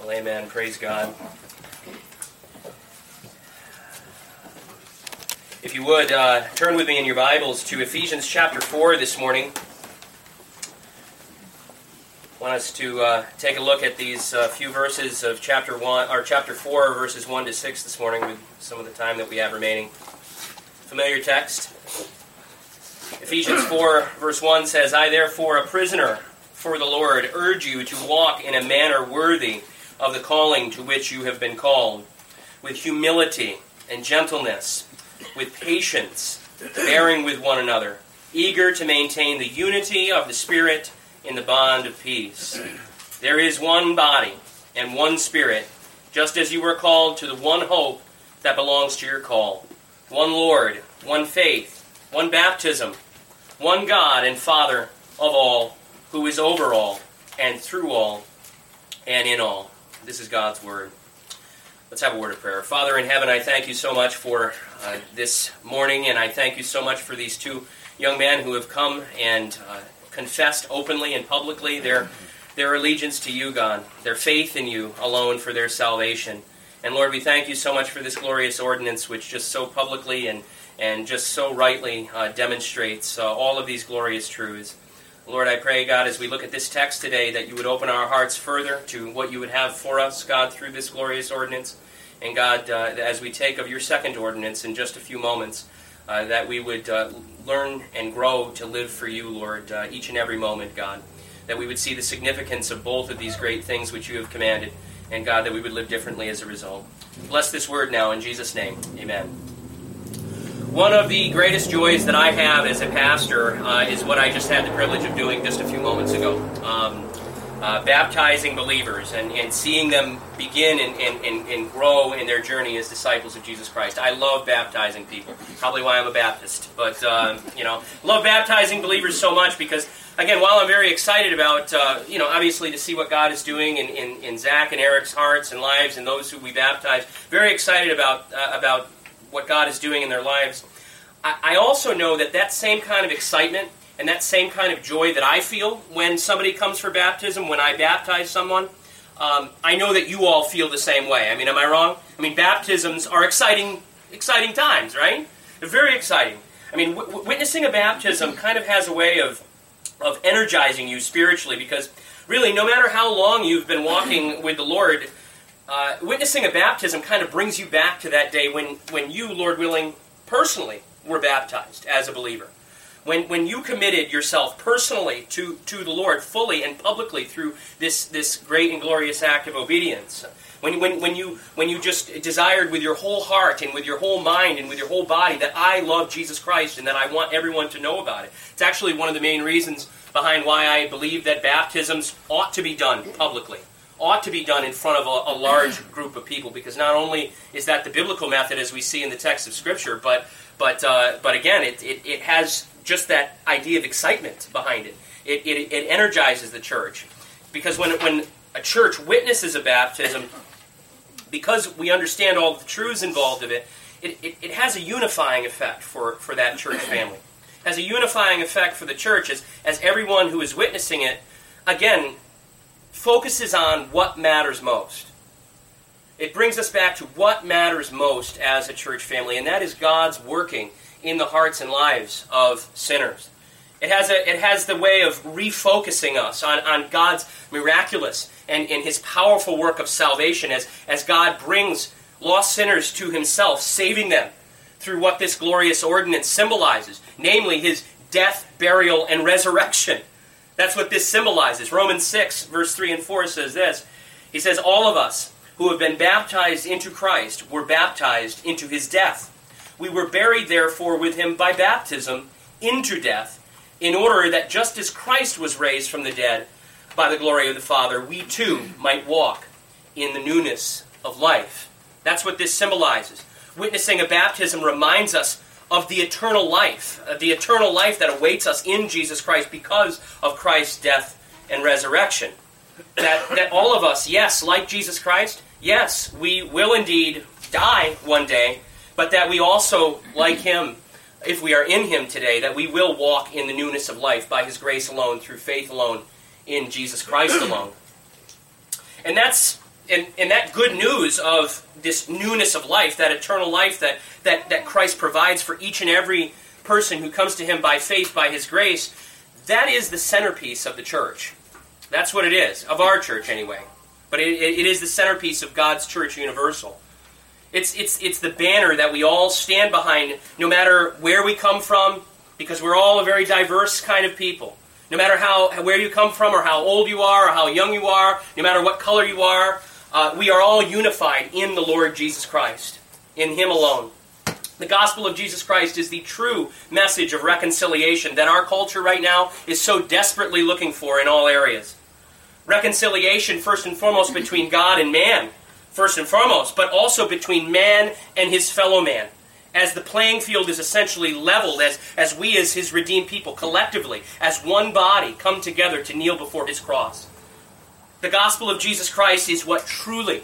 Well, amen. Praise God. If you would, turn with me in your Bibles to Ephesians chapter 4 this morning. I want us to take a look at these few verses of chapter 4, verses 1 to 6 this morning with some of the time that we have remaining. Familiar text. Ephesians 4, verse 1 says, I therefore, a prisoner for the Lord, urge you to walk in a manner worthy of the calling to which you have been called, with humility and gentleness, with patience, bearing with one another, eager to maintain the unity of the Spirit in the bond of peace. There is one body and one Spirit, just as you were called to the one hope that belongs to your call. One Lord, one faith, one baptism, one God and Father of all, who is over all, and through all, and in all. This is God's Word. Let's have a word of prayer. Father in heaven, I thank you so much for this morning, and I thank you so much for these two young men who have come and confessed openly and publicly their allegiance to you, God, their faith in you alone for their salvation. And Lord, we thank you so much for this glorious ordinance, which just so publicly and just so rightly demonstrates all of these glorious truths. Lord, I pray, God, as we look at this text today, that you would open our hearts further to what you would have for us, God, through this glorious ordinance. And God, as we take of your second ordinance in just a few moments, that we would learn and grow to live for you, Lord, each and every moment, God. That we would see the significance of both of these great things which you have commanded. And God, that we would live differently as a result. Bless this word now in Jesus' name. Amen. One of the greatest joys that I have as a pastor is what I just had the privilege of doing just a few moments ago. Baptizing believers and seeing them begin and grow in their journey as disciples of Jesus Christ. I love baptizing people. Probably why I'm a Baptist. But, love baptizing believers so much because, again, while I'm very excited about, obviously to see what God is doing in Zach and Eric's hearts and lives and those who we baptize, very excited about what God is doing in their lives. I also know that same kind of excitement and that same kind of joy that I feel when somebody comes for baptism, when I baptize someone, I know that you all feel the same way. I mean, am I wrong? I mean, baptisms are exciting times, right? They're very exciting. I mean, witnessing a baptism kind of has a way of energizing you spiritually because really, no matter how long you've been walking with the Lord, witnessing a baptism kind of brings you back to that day when you, Lord willing, personally were baptized as a believer. When you committed yourself personally to the Lord fully and publicly through this great and glorious act of obedience. When you just desired with your whole heart and with your whole mind and with your whole body that I love Jesus Christ and that I want everyone to know about it. It's actually one of the main reasons behind why I believe that baptisms ought to be done publicly. Ought to be done in front of a large group of people, because not only is that the biblical method as we see in the text of Scripture, but again, it has just that idea of excitement behind it. It energizes the church, because when a church witnesses a baptism, because we understand all the truths involved of it has a unifying effect for that church family. It has a unifying effect for the church as everyone who is witnessing it, again, focuses on what matters most. It brings us back to what matters most as a church family, and that is God's working in the hearts and lives of sinners. It has the way of refocusing us on God's miraculous and His powerful work of salvation as God brings lost sinners to Himself, saving them through what this glorious ordinance symbolizes, namely His death, burial, and resurrection. That's what this symbolizes. Romans 6, verse 3 and 4 says this. He says, all of us who have been baptized into Christ were baptized into His death. We were buried, therefore, with Him by baptism into death, in order that just as Christ was raised from the dead by the glory of the Father, we too might walk in the newness of life. That's what this symbolizes. Witnessing a baptism reminds us of the eternal life that awaits us in Jesus Christ because of Christ's death and resurrection. That all of us, yes, like Jesus Christ, yes, we will indeed die one day, but that we also, like Him, if we are in Him today, that we will walk in the newness of life by His grace alone, through faith alone, in Jesus Christ alone. And that's and that good news of this newness of life, that eternal life that Christ provides for each and every person who comes to him by faith, by his grace, that is the centerpiece of the church. That's what it is, of our church anyway. But it is the centerpiece of God's church universal. It's the banner that we all stand behind, no matter where we come from, because we're all a very diverse kind of people. No matter where you come from, or how old you are, or how young you are, no matter what color you are, we are all unified in the Lord Jesus Christ, in him alone. The gospel of Jesus Christ is the true message of reconciliation that our culture right now is so desperately looking for in all areas. Reconciliation, first and foremost, between God and man, first and foremost, but also between man and his fellow man. As the playing field is essentially leveled, as we as his redeemed people collectively, as one body, come together to kneel before his cross. The gospel of Jesus Christ is what truly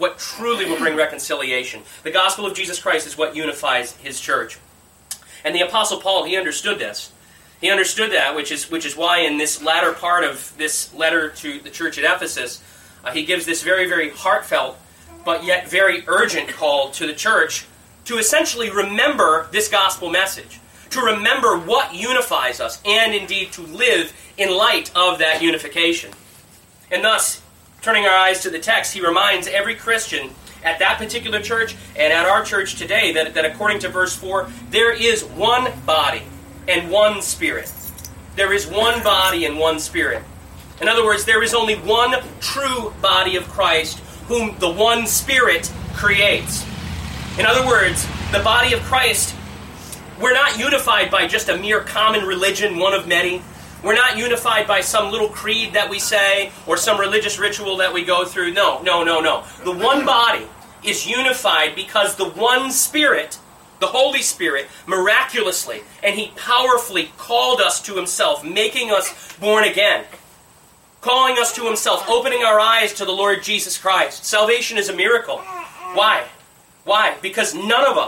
will bring reconciliation. The gospel of Jesus Christ is what unifies his church. And the Apostle Paul, he understood this. He understood that, which is why in this latter part of this letter to the church at Ephesus, he gives this very, very heartfelt, but yet very urgent call to the church to essentially remember this gospel message, to remember what unifies us, and indeed to live in light of that unification. And thus, turning our eyes to the text, he reminds every Christian at that particular church and at our church today that according to verse 4, there is one body and one Spirit. There is one body and one Spirit. In other words, there is only one true body of Christ whom the one Spirit creates. In other words, the body of Christ, we're not unified by just a mere common religion, one of many. We're not unified by some little creed that we say or some religious ritual that we go through. No. The one body is unified because the one Spirit, the Holy Spirit, miraculously and he powerfully called us to himself, making us born again. Calling us to himself, opening our eyes to the Lord Jesus Christ. Salvation is a miracle. Why? Why? Because none of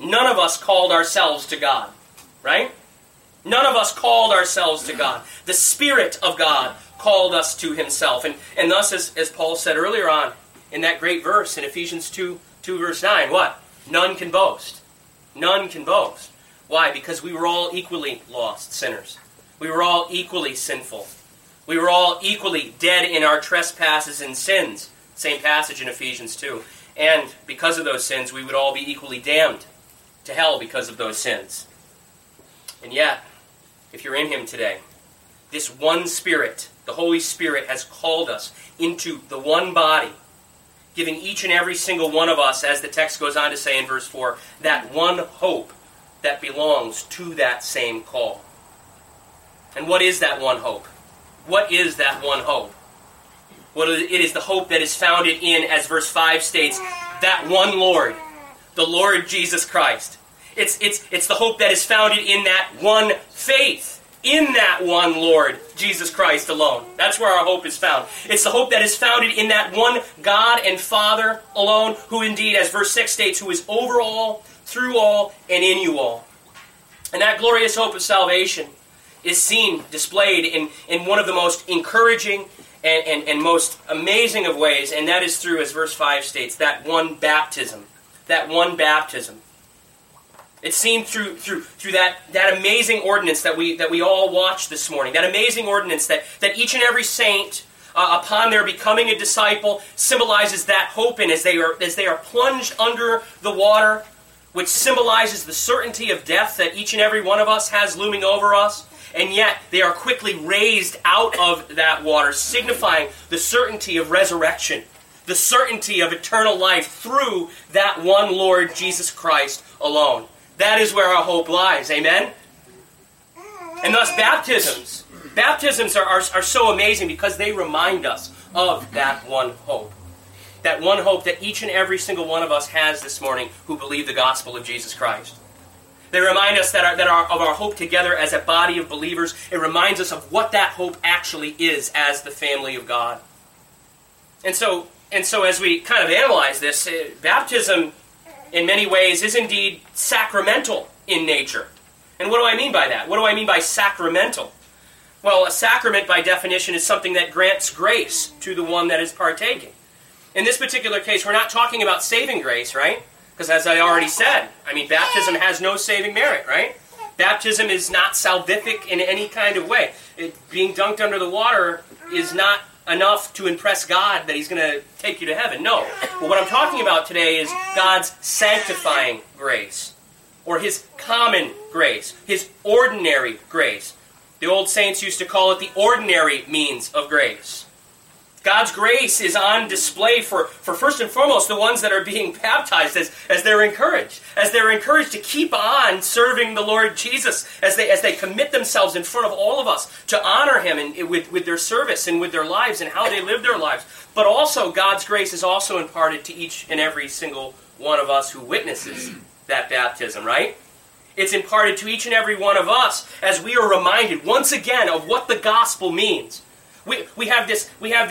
us called ourselves to God. Right? None of us called ourselves to God. The Spirit of God called us to himself. And thus, as Paul said earlier on, in that great verse in Ephesians 2 verse 9, what? None can boast. None can boast. Why? Because we were all equally lost sinners. We were all equally sinful. We were all equally dead in our trespasses and sins. Same passage in Ephesians 2. And because of those sins, we would all be equally damned to hell because of those sins. And yet, if you're in him today, this one Spirit, the Holy Spirit, has called us into the one body, giving each and every single one of us, as the text goes on to say in verse 4, that one hope that belongs to that same call. And what is that one hope? What is that one hope? Well, it is the hope that is founded in, as verse 5 states, that one Lord, the Lord Jesus Christ. It's the hope that is founded in that one faith, in that one Lord, Jesus Christ alone. That's where our hope is found. It's the hope that is founded in that one God and Father alone, who indeed, as verse 6 states, who is over all, through all, and in you all. And that glorious hope of salvation is seen, displayed in one of the most encouraging and most amazing of ways, and that is through, as verse 5 states, that one baptism. That one baptism. It's seen through that amazing ordinance that we all watched this morning. That amazing ordinance that each and every saint, upon their becoming a disciple, symbolizes that hope in as they are plunged under the water, which symbolizes the certainty of death that each and every one of us has looming over us. And yet they are quickly raised out of that water, signifying the certainty of resurrection, the certainty of eternal life through that one Lord Jesus Christ alone. That is where our hope lies. Amen? And thus baptisms are so amazing because they remind us of that one hope. That one hope that each and every single one of us has this morning who believe the gospel of Jesus Christ. They remind us of our hope together as a body of believers. It reminds us of what that hope actually is as the family of God. And so as we kind of analyze this, baptism in many ways is indeed sacramental in nature. And what do I mean by that? What do I mean by sacramental? Well, a sacrament by definition is something that grants grace to the one that is partaking. In this particular case, we're not talking about saving grace, right? Because as I already said, baptism has no saving merit, right? Baptism is not salvific in any kind of way. Being dunked under the water is not enough to impress God that He's going to take you to heaven. No. But what I'm talking about today is God's sanctifying grace, or His common grace, His ordinary grace. The old saints used to call it the ordinary means of grace. God's grace is on display for first and foremost the ones that are being baptized as they're encouraged. As they're encouraged to keep on serving the Lord Jesus, as they commit themselves in front of all of us to honor Him with their service and with their lives and how they live their lives. But also God's grace is also imparted to each and every single one of us who witnesses that baptism, right? It's imparted to each and every one of us as we are reminded once again of what the gospel means. We have this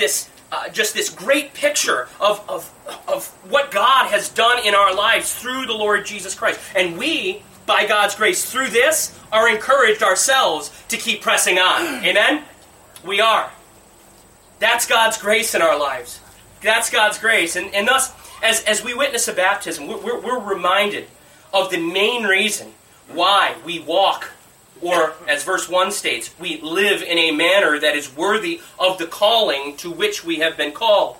just this great picture of what God has done in our lives through the Lord Jesus Christ. And we, by God's grace, through this, are encouraged ourselves to keep pressing on. Amen? We are. That's God's grace in our lives. That's God's grace. And thus, as we witness a baptism, we're reminded of the main reason why we walk, or, as verse 1 states, we live in a manner that is worthy of the calling to which we have been called.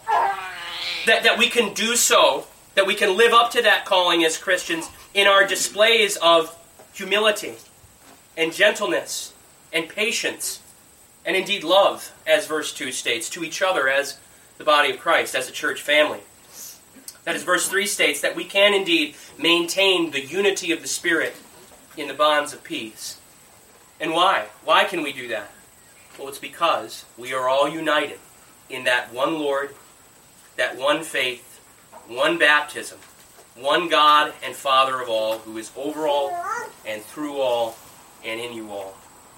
That we can do so, that we can live up to that calling as Christians in our displays of humility and gentleness and patience and indeed love, as verse 2 states, to each other as the body of Christ, as a church family. That is, verse 3 states that we can indeed maintain the unity of the Spirit in the bonds of peace. And why? Why can we do that? Well, it's because we are all united in that one Lord, that one faith, one baptism, one God and Father of all, who is over all and through all and in you all.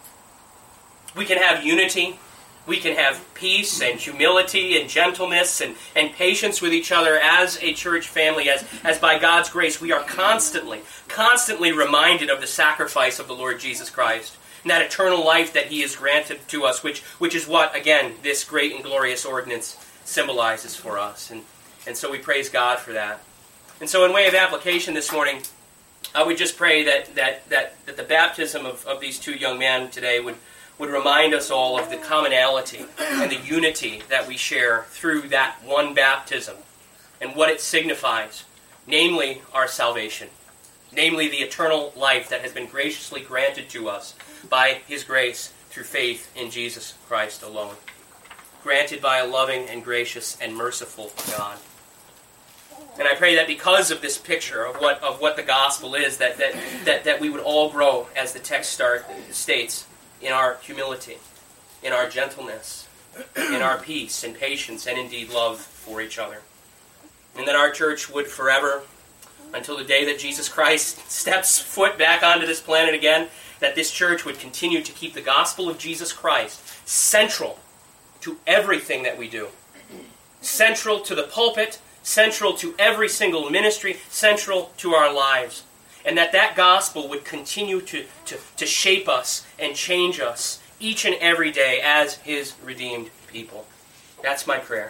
We can have unity, we can have peace and humility and gentleness and patience with each other as a church family, as by God's grace we are constantly reminded of the sacrifice of the Lord Jesus Christ. And that eternal life that He has granted to us, which is what, again, this great and glorious ordinance symbolizes for us. And so we praise God for that. And so in way of application this morning, I would just pray that the baptism of these two young men today would remind us all of the commonality and the unity that we share through that one baptism and what it signifies, namely our salvation, namely the eternal life that has been graciously granted to us by His grace through faith in Jesus Christ alone, granted by a loving and gracious and merciful God. And I pray that because of this picture of what the gospel is, that we would all grow, as the text states, in our humility, in our gentleness, in our peace and patience, and indeed love for each other. And that our church would forever, until the day that Jesus Christ steps foot back onto this planet again, that this church would continue to keep the gospel of Jesus Christ central to everything that we do. Central to the pulpit, central to every single ministry, central to our lives. And that gospel would continue to shape us and change us each and every day as His redeemed people. That's my prayer.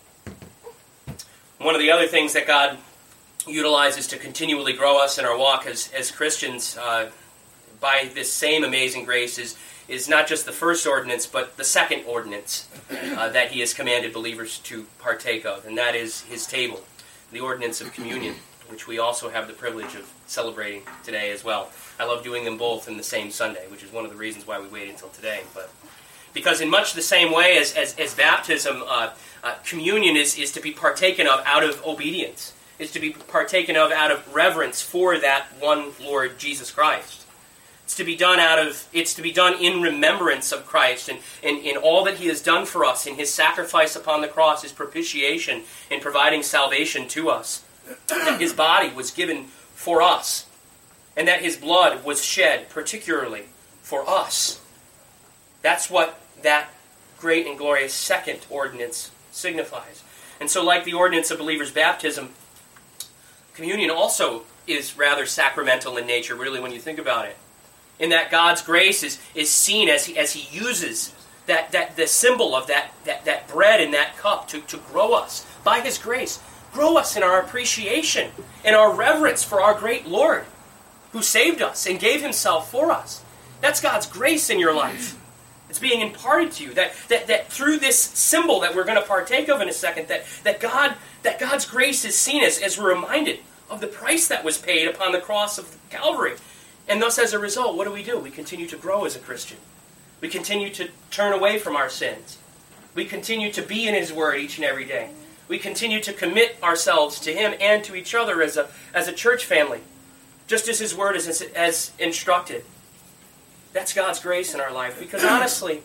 One of the other things that God utilizes to continually grow us in our walk as Christians by this same amazing grace is not just the first ordinance, but the second ordinance that He has commanded believers to partake of, and that is His table, the ordinance of communion, which we also have the privilege of celebrating today as well. I love doing them both in the same Sunday, which is one of the reasons why we wait until today. But because in much the same way as baptism, communion is to be partaken of out of obedience. It's to be partaken of out of reverence for that one Lord Jesus Christ. It's to be done in remembrance of Christ and in all that He has done for us in His sacrifice upon the cross, His propitiation in providing salvation to us. That His body was given for us, and that His blood was shed particularly for us. That's what that great and glorious second ordinance signifies. And so, like the ordinance of believers' baptism, communion also is rather sacramental in nature, really, when you think about it. In that God's grace is seen as He uses that the symbol of that bread and that cup to grow us by His grace. Grow us in our appreciation and our reverence for our great Lord who saved us and gave Himself for us. That's God's grace in your life. It's being imparted to you. That through this symbol that we're going to partake of in a second, that God's grace is seen as we're reminded of the price that was paid upon the cross of Calvary. And thus, as a result, what do? We continue to grow as a Christian. We continue to turn away from our sins. We continue to be in His Word each and every day. We continue to commit ourselves to Him and to each other as a church family, just as His Word is as instructed. That's God's grace in our life. Because honestly,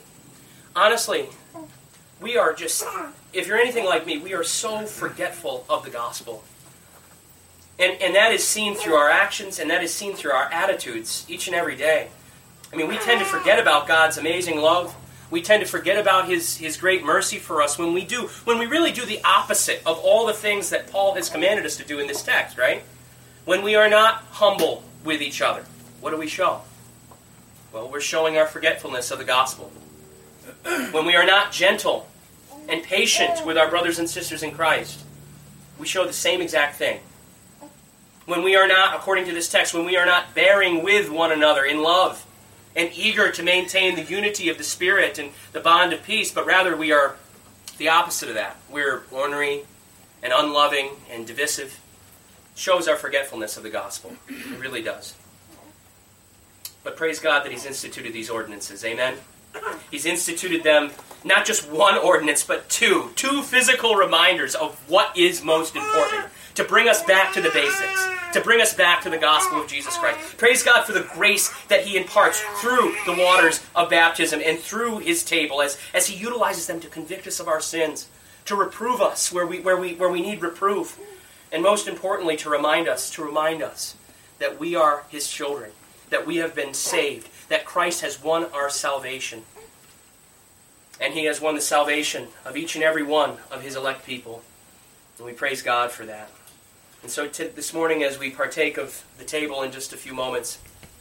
we are just, if you're anything like me, we are so forgetful of the gospel. And that is seen through our actions, and that is seen through our attitudes each and every day. I mean, we tend to forget about God's amazing love. We tend to forget about His great mercy for us when we really do the opposite of all the things that Paul has commanded us to do in this text, right? When we are not humble with each other, what do we show? Well, we're showing our forgetfulness of the gospel. When we are not gentle and patient with our brothers and sisters in Christ, we show the same exact thing. When we are not, according to this text, when we are not bearing with one another in love and eager to maintain the unity of the Spirit and the bond of peace, but rather we are the opposite of that. We're ornery and unloving and divisive. It shows our forgetfulness of the gospel. It really does. But praise God that He's instituted these ordinances. Amen? He's instituted them, not just one ordinance, but two physical reminders of what is most important, to bring us back to the basics, to bring us back to the gospel of Jesus Christ. Praise God for the grace that He imparts through the waters of baptism and through His table as He utilizes them to convict us of our sins, to reprove us where we need reproof, and most importantly, to remind us that we are His children, that we have been saved, that Christ has won our salvation. And He has won the salvation of each and every one of His elect people. And we praise God for that. And so this morning, as we partake of the table in just a few moments,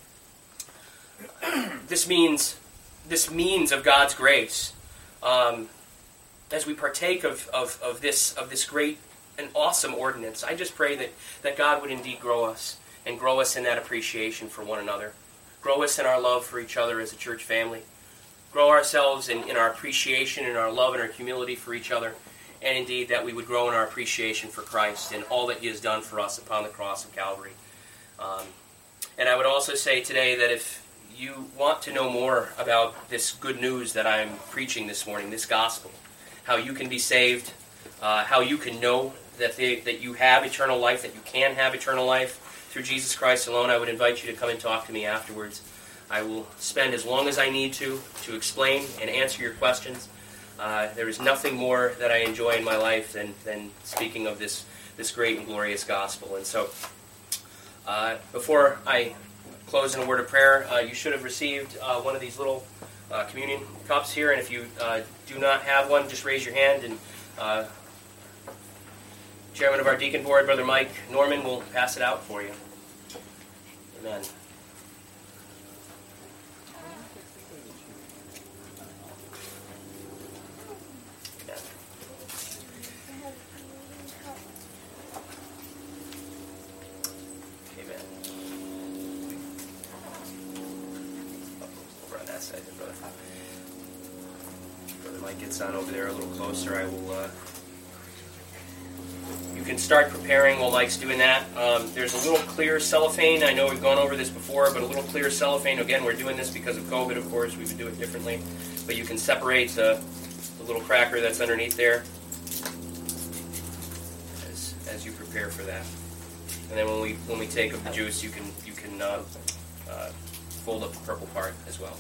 this means of God's grace, as we partake of this great and awesome ordinance, I just pray that God would indeed grow us, and grow us in that appreciation for one another. Grow us in our love for each other as a church family. Grow ourselves in our appreciation and our love and our humility for each other. And indeed, that we would grow in our appreciation for Christ and all that He has done for us upon the cross of Calvary. And I would also say today that if you want to know more about this good news that I'm preaching this morning, this gospel, how you can be saved, how you can know that you have eternal life, that you can have eternal life through Jesus Christ alone, I would invite you to come and talk to me afterwards. I will spend as long as I need to explain and answer your questions. There is nothing more that I enjoy in my life than speaking of this great and glorious gospel. And so, before I close in a word of prayer, you should have received one of these little communion cups here. And if you do not have one, just raise your hand, and Chairman of our Deacon Board, Brother Mike Norman, will pass it out for you. Amen. Brother Mike gets on over there a little closer. I will. You can start preparing while Mike's doing that. There's a little clear cellophane. I know we've gone over this before, but a little clear cellophane. Again, we're doing this because of COVID, of course. We would do it differently, but you can separate the little cracker that's underneath there as you prepare for that. And then when we take of the juice, you can fold up the purple part as well.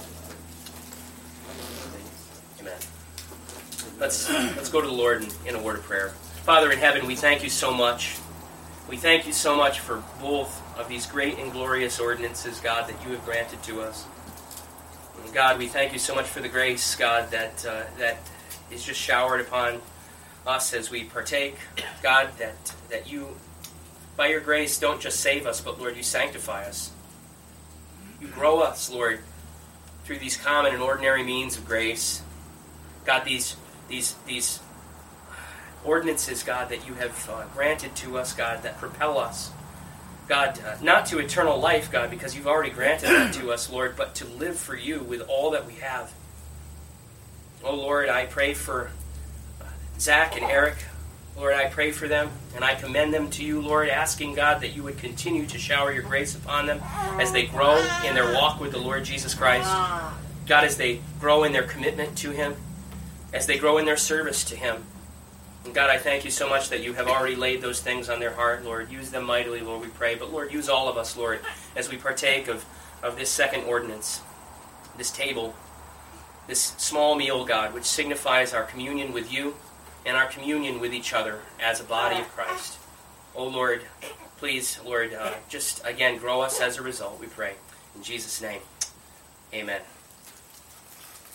Amen. Let's go to the Lord in a word of prayer. Father in heaven, we thank you so much. We thank you so much for both of these great and glorious ordinances, God, that you have granted to us. And God, we thank you so much for the grace, God, that is just showered upon us as we partake. God, that you, by your grace, don't just save us, but, Lord, you sanctify us. You grow us, Lord, through these common and ordinary means of grace. God, these ordinances, God, that you have granted to us, God, that propel us, God, not to eternal life, God, because you've already granted that to us, Lord, but to live for you with all that we have. Oh, Lord, I pray for Zach and Eric. Lord, I pray for them, and I commend them to you, Lord, asking, God, that you would continue to shower your grace upon them as they grow in their walk with the Lord Jesus Christ. God, as they grow in their commitment to him, as they grow in their service to him. And God, I thank you so much that you have already laid those things on their heart, Lord. Use them mightily, Lord, we pray. But, Lord, use all of us, Lord, as we partake of this second ordinance, this table, this small meal, God, which signifies our communion with you and our communion with each other as a body of Christ. Oh, Lord, please, Lord, just, again, grow us as a result, we pray. In Jesus' name, amen.